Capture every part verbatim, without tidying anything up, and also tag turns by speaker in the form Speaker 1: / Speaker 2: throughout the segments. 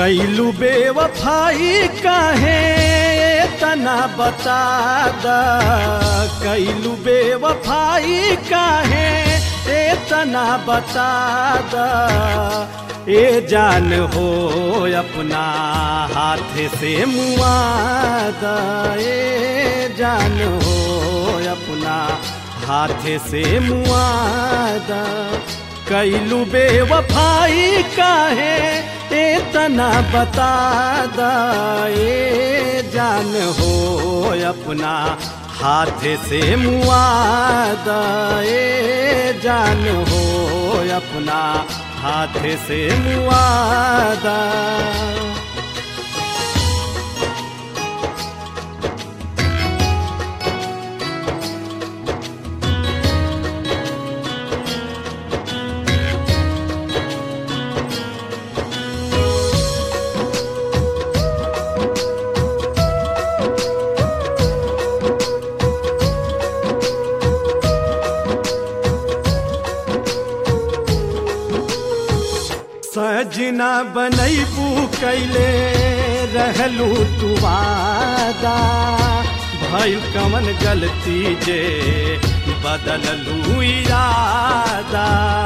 Speaker 1: कैलू बेवफाई काहे तना बता द, कैलू बेवफाई काहे तना बता द। ए जान हो अपना हाथ से मुआ द, ए जान हो अपना हाथ से मुआ द। कैलू बेवफाई काहे तना बता द, ए जान हो अपना हाथ से मुआ द, ए जान हो अपना हाथ से मुआ द। सजना बनैबू कैले रहलू तू वादा, भइल कवन गलती जे बदललू इरादा।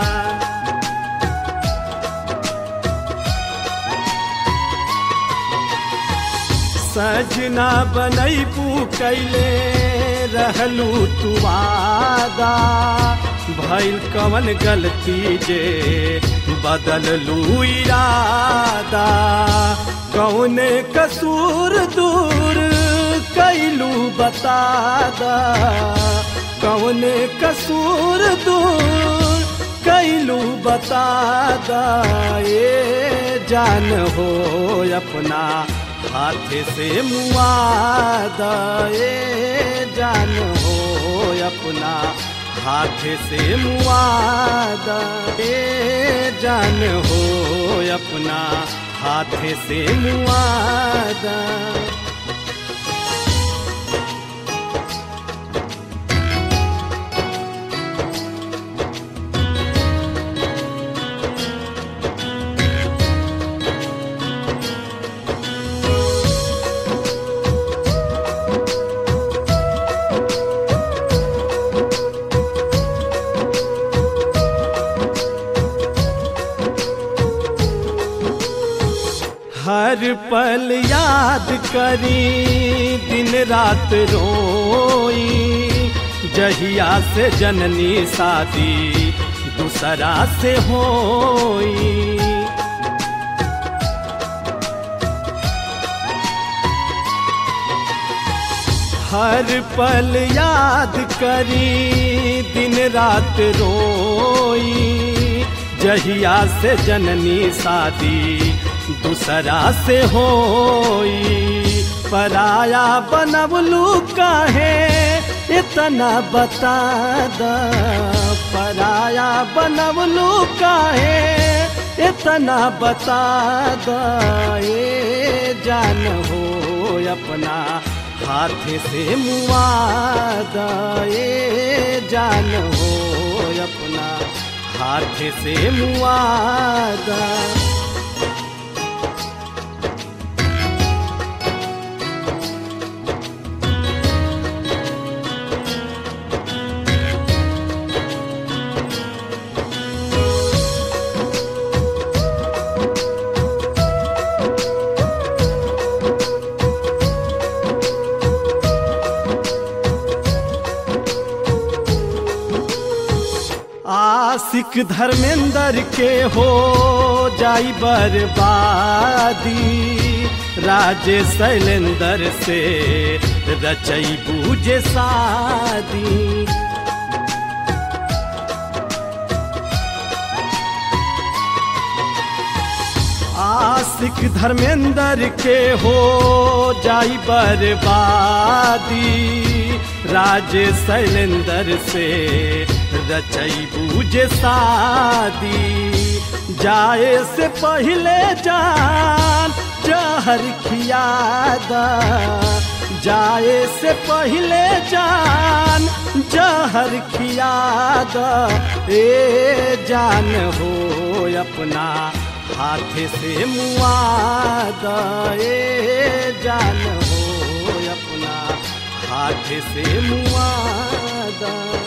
Speaker 1: सजना बनैबू कैले रहलू तू वादा, भइल कवन गलती जे बदललू इरादा। कौने कसूर दूर कैलू बता द, कौने कसूर दूर कैलू बता द। ए जान हो अपना हाथ से मुआ द, ए जान हो अपना हाथ से मुआ द, ए जान हो अपना हाथ से मुआ द। हर पल याद करी दिन रात रोई, जहिया से जननी शादी दूसरा से होई। हर पल याद करी दिन रात रोई, जहिया से जननी शादी दूसरा से होई। पराया बनवलू काहे इतना बता द, पराया बनवलू काहे इतना बता द। ए जान हो अपना हाथ से मुआ द, ए जान हो अपना हाथ से मुआ द। आशिक धर्मेंद्र के हो जाई बर्बादी, राजेश शैलेंद्र से रचई बूझे शादी। आशिक धर्मेंद्र के हो जाई बर्बादी, राजेश शैलेंद्र से रचई बूझे शादी। जाए से पहले जान जहर खिया द, जाए से पहले जान जहर खिया द। ए जान हो अपना हाथ से मुआद ए जान हो अपना हाथ से मुआद।